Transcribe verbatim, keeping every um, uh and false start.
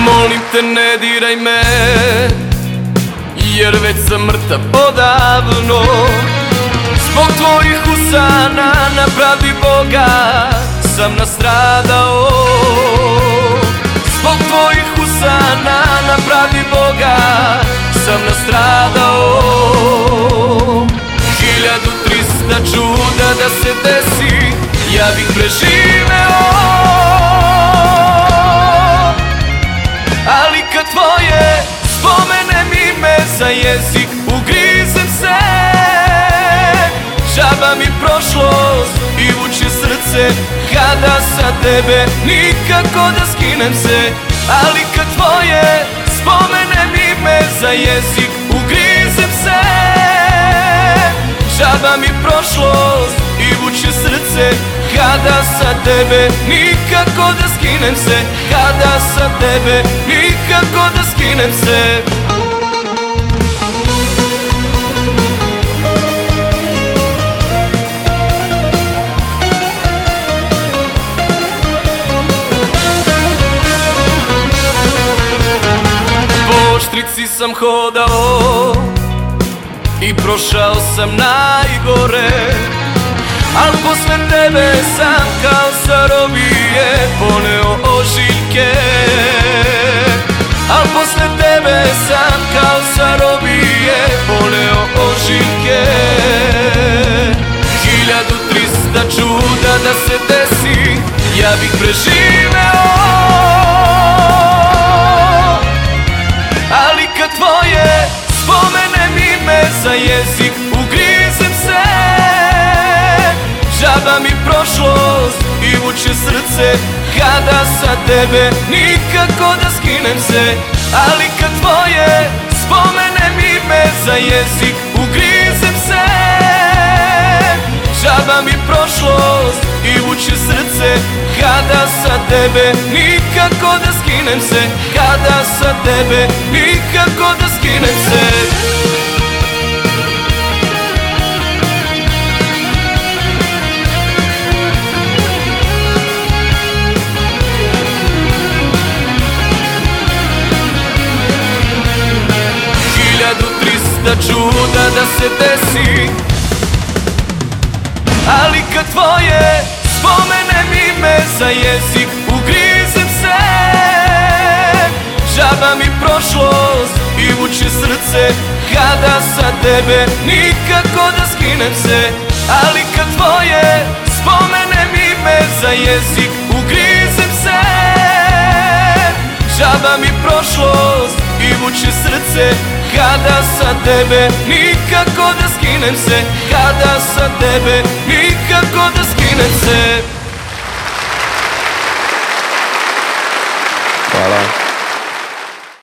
Molim te ne diraj me, jer već sam mrtav odavno. Zbog tvojih usana na pravdi Boga sam nastradao. Zbog tvojih usana na pravdi Boga sam nastradao. Hiljadu trista čuda da se desi, ja bih preživeo. Ali kad tvoje spomene mi me za jezik ugrizem se. Žaba mi prošlost i vuče srce kada sa tebe nikako da skinem se. Ali kad tvoje spomene mi me za jezik ugrizem se. Žaba mi prošlost i vuče srce kada sa tebe nikako da skinem se. Kada sa tebe nikako da skinem se. Po oštrici sam hodao i prošao sam najgore, al posle tebe sam kao sa robije poneo ožiljke. Al posle tebe sam kao sa robije poneo ožiljke. Hiljadu trista čuda da se desi, ja bih preživeo. Ali kad tvoje spomene mi me za jezik ugrizem se. Žaba mi prošlost i vuče srce kada sa tebe nikako da skinem se. Ali kad tvoje spomene mi me za jezik ugrizem se. Žaba mi prošlost i vuče srce kada sa tebe nikako da skinem se. Kada sa tebe nikako da skinem se. Čuda da se desi, ali kad tvoje spomene mi me za jezik ugrizem se. Žaba mi prošlost i vuče srce kada sa tebe nikako da skinem se. Ali kad tvoje spomene mi me za jezik ugrizem se. Žaba mi prošlost i vuče srce kada sa tebe nikako da skinem se. Kada sa tebe nikako da skinem se.